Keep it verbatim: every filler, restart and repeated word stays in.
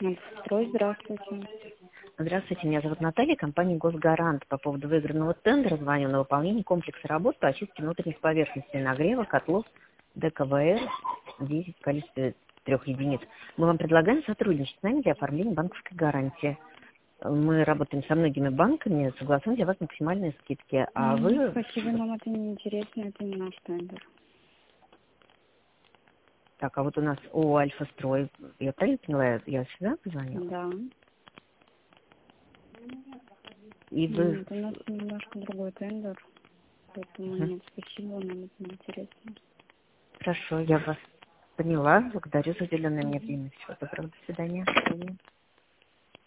Строй, здравствуйте. Здравствуйте, меня зовут Наталья, компания «Госгарант». По поводу выигранного тендера звоню на выполнение комплекса работ по очистке внутренних поверхностей нагрева, котлов, ДКВР, десять в количестве трех единиц. Мы вам предлагаем сотрудничать с нами для оформления банковской гарантии. Мы работаем со многими банками, согласуем для вас максимальные скидки. А Нет, вы... спасибо, нам это не интересно, это не наш тендер. Так, а вот у нас ООО «Альфа-Строй». Я правильно поняла? Я сюда позвонила? Да. И вы... Нет, у нас немножко другой тендер, поэтому Мгм. нет, спасибо, нам это не интересно. Хорошо, я вас поняла. Благодарю за уделенное мне время. Всего доброго. До свидания.